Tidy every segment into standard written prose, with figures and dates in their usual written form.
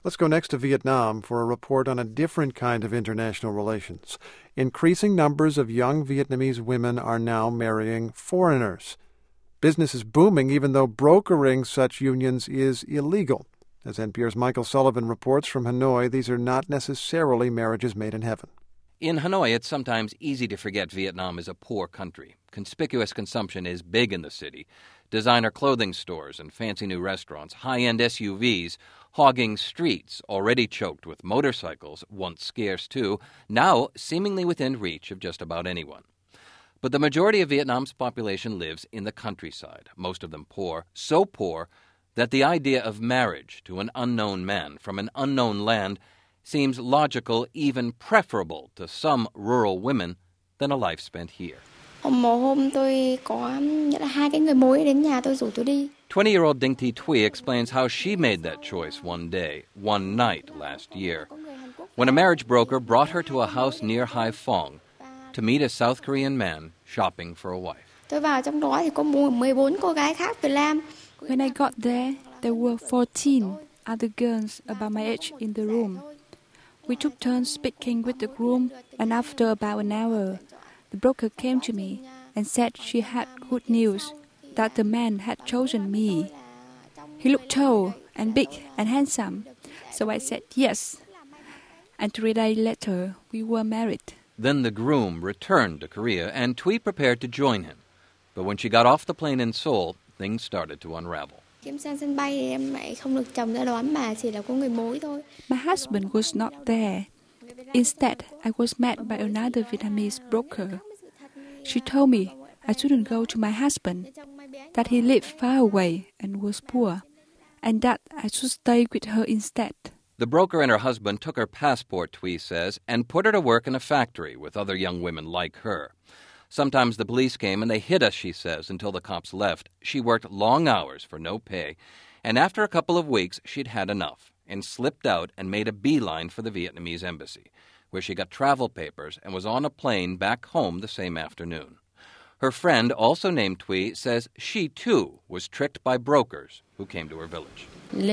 Let's go next to Vietnam for a report on a different kind of international relations. Increasing numbers of young Vietnamese women are now marrying foreigners. Business is booming even though brokering such unions is illegal. As NPR's Michael Sullivan reports from Hanoi, these are not necessarily marriages made in heaven. In Hanoi, it's sometimes easy to forget Vietnam is a poor country. Conspicuous consumption is big in the city. Designer clothing stores and fancy new restaurants, high-end SUVs, hogging streets already choked with motorcycles, once scarce too, now seemingly within reach of just about anyone. But the majority of Vietnam's population lives in the countryside, most of them poor, so poor that the idea of marriage to an unknown man from an unknown land seems logical, even preferable to some rural women than a life spent here. 20-year-old Dinh Thi Thuy explains how she made that choice one day, one night last year, when a marriage broker brought her to a house near Hai Phong to meet a South Korean man shopping for a wife. When I got there were 14 other girls about my age in the room. We took turns speaking with the groom, and after about an hour, the broker came to me and said she had good news, that the man had chosen me. He looked tall and big and handsome, so I said yes. And 3 days later, we were married. Then the groom returned to Korea, and Thuy prepared to join him. But when she got off the plane in Seoul, things started to unravel. My husband was not there. Instead, I was met by another Vietnamese broker. She told me I shouldn't go to my husband, that he lived far away and was poor, and that I should stay with her instead. The broker and her husband took her passport, Thuy says, and put her to work in a factory with other young women like her. Sometimes the police came and they hid us, she says, until the cops left. She worked long hours for no pay, and after a couple of weeks, she'd had enough and slipped out and made a beeline for the Vietnamese embassy, where she got travel papers and was on a plane back home the same afternoon. Her friend, also named Thuy, says she, too, was tricked by brokers who came to her village.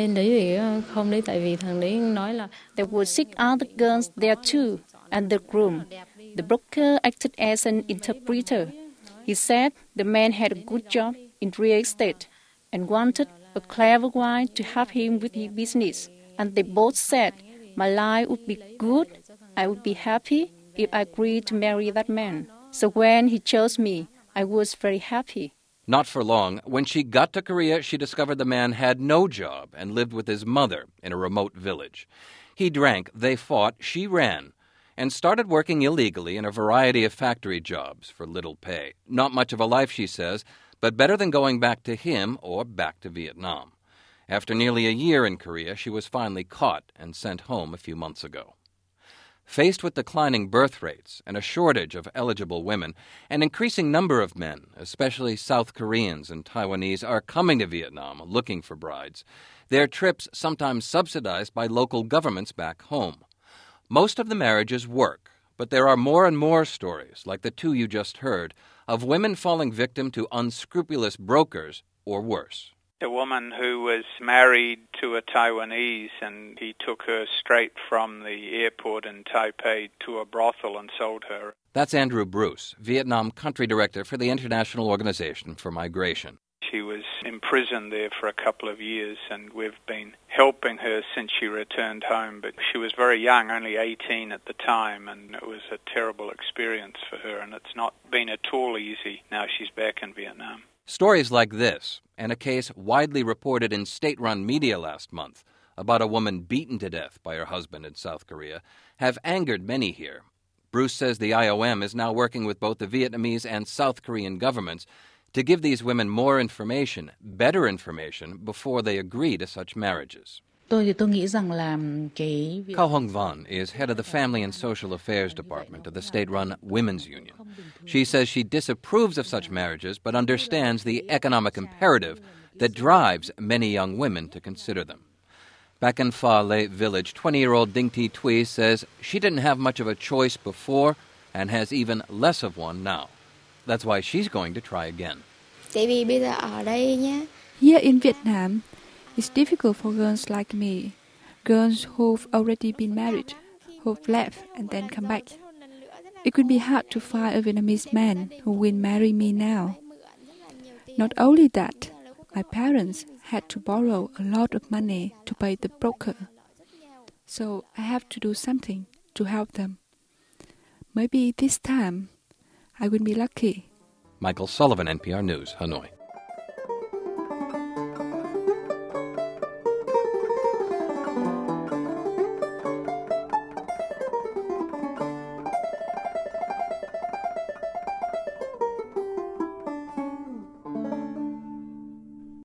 There were 6 other girls there, too, and the groom. The broker acted as an interpreter. He said the man had a good job in real estate and wanted a clever wife to help him with his business. And they both said, my life would be good, I would be happy if I agreed to marry that man. So when he chose me, I was very happy. Not for long. When she got to Korea, she discovered the man had no job and lived with his mother in a remote village. He drank, they fought, she ran, and started working illegally in a variety of factory jobs for little pay. Not much of a life, she says, but better than going back to him or back to Vietnam. After nearly a year in Korea, she was finally caught and sent home a few months ago. Faced with declining birth rates and a shortage of eligible women, an increasing number of men, especially South Koreans and Taiwanese, are coming to Vietnam looking for brides, their trips sometimes subsidized by local governments back home. Most of the marriages work, but there are more and more stories, like the 2 you just heard, of women falling victim to unscrupulous brokers or worse. A woman who was married to a Taiwanese, and he took her straight from the airport in Taipei to a brothel and sold her. That's Andrew Bruce, Vietnam country director for the International Organization for Migration. She was imprisoned there for a couple of years, and we've been helping her since she returned home. But she was very young, only 18 at the time, and it was a terrible experience for her, and it's not been at all easy now she's back in Vietnam. Stories like this, and a case widely reported in state-run media last month about a woman beaten to death by her husband in South Korea, have angered many here. Bruce says the IOM is now working with both the Vietnamese and South Korean governments to give these women more information, better information, before they agree to such marriages. Cao Hong Van is head of the Family and Social Affairs Department of the state-run Women's Union. She says she disapproves of such marriages but understands the economic imperative that drives many young women to consider them. Back in Pha Le village, 20-year-old Dinh Thi Thuy says she didn't have much of a choice before and has even less of one now. That's why she's going to try again. Here in Vietnam, it's difficult for girls like me. girls who've already been married, who've left and then come back. It would be hard to find a Vietnamese man who will marry me now. Not only that, my parents had to borrow a lot of money to pay the broker. So I have to do something to help them. Maybe this time I will be lucky. Michael Sullivan, NPR News, Hanoi.